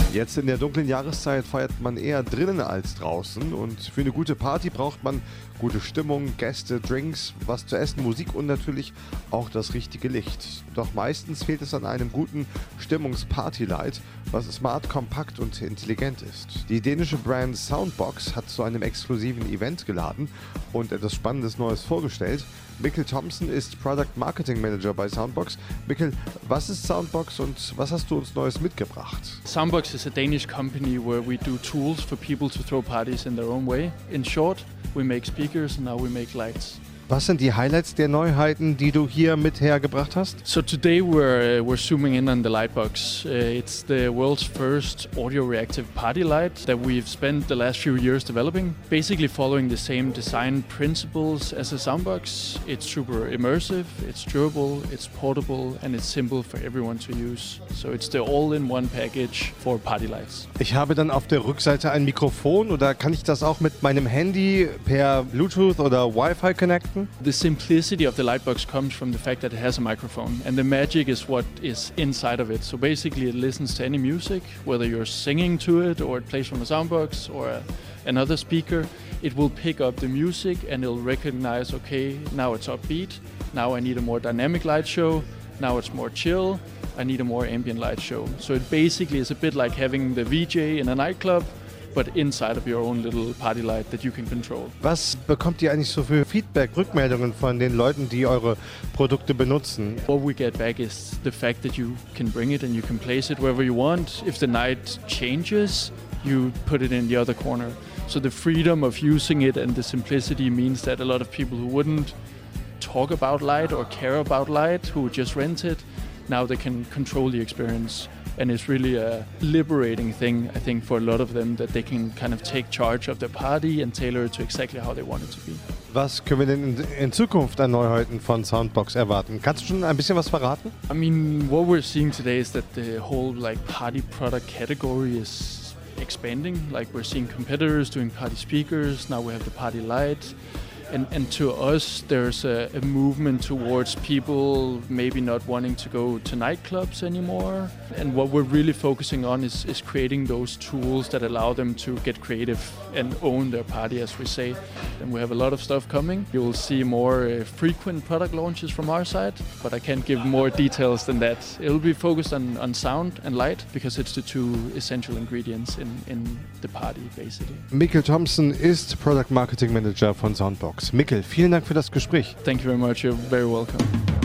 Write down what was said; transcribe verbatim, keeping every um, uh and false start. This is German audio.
Jetzt in der dunklen Jahreszeit feiert man eher drinnen als draußen und für eine gute Party braucht man gute Stimmung, Gäste, Drinks, was zu essen, Musik und natürlich auch das richtige Licht. Doch meistens fehlt es an einem guten Stimmungs-Party-Light, was smart, kompakt und intelligent ist. Die dänische Brand Soundbox hat zu einem exklusiven Event geladen und etwas Spannendes Neues vorgestellt. Mikkel Thomsen ist Product Marketing Manager bei Soundbox. Mikkel, was ist Soundbox und was hast du uns Neues mitgebracht? Soundbox is a Danish company where we do tools for people to throw parties in their own way. In short, we make speakers and now we make lights. Was sind die Highlights der Neuheiten, die du hier mit hergebracht hast? So today we're uh, we're zooming in on the Lightbox. Uh, it's the world's first audio-reactive party light that we've spent the last few years developing. Basically following the same design principles as a Soundbox. It's super immersive, it's durable, it's portable and it's simple for everyone to use. So it's the all-in-one package for party lights. Ich habe dann auf der Rückseite ein Mikrofon oder kann ich das auch mit meinem Handy per Bluetooth oder Wi-Fi connecten? The simplicity of the Lightbox comes from the fact that it has a microphone, and the magic is what is inside of it. So basically it listens to any music, whether you're singing to it or it plays from a soundbox or a, another speaker. It will pick up the music and it'll recognize, okay, now it's upbeat, now I need a more dynamic light show, now it's more chill, I need a more ambient light show. So it basically is a bit like having the V J in a nightclub, but inside of your own little party light that you can control. Was bekommt ihr eigentlich so für Feedback, Rückmeldungen von den Leuten, die eure Produkte benutzen? What we get back is the fact that you can bring it and you can place it wherever you want. If the night changes, you put it in the other corner. So the freedom of using it and the simplicity means that a lot of people who wouldn't talk about light or care about light, who would just rent it, now they can control the experience. And it's really a liberating thing, I think, for a lot of them, that they can kind of take charge of their party and tailor it to exactly how they want it to be. Was können wir denn in, in Zukunft an Neuheiten von Soundbox erwarten? Kannst du schon ein bisschen was verraten? I mean, what we're seeing today is that the whole like party product category is expanding. Like we're seeing competitors doing party speakers, now we have the party light. And, and to us, there's a, a movement towards people maybe not wanting to go to nightclubs anymore. And what we're really focusing on is, is creating those tools that allow them to get creative and own their party, as we say. And we have a lot of stuff coming. You will see more uh, frequent product launches from our side, but I can't give more details than that. It'll be focused on, on sound and light because it's the two essential ingredients in, in the party, basically. Mikkel Thomsen ist Product Marketing Manager von Soundbox. Mikkel, vielen Dank für das Gespräch. Thank you very much. You're very welcome.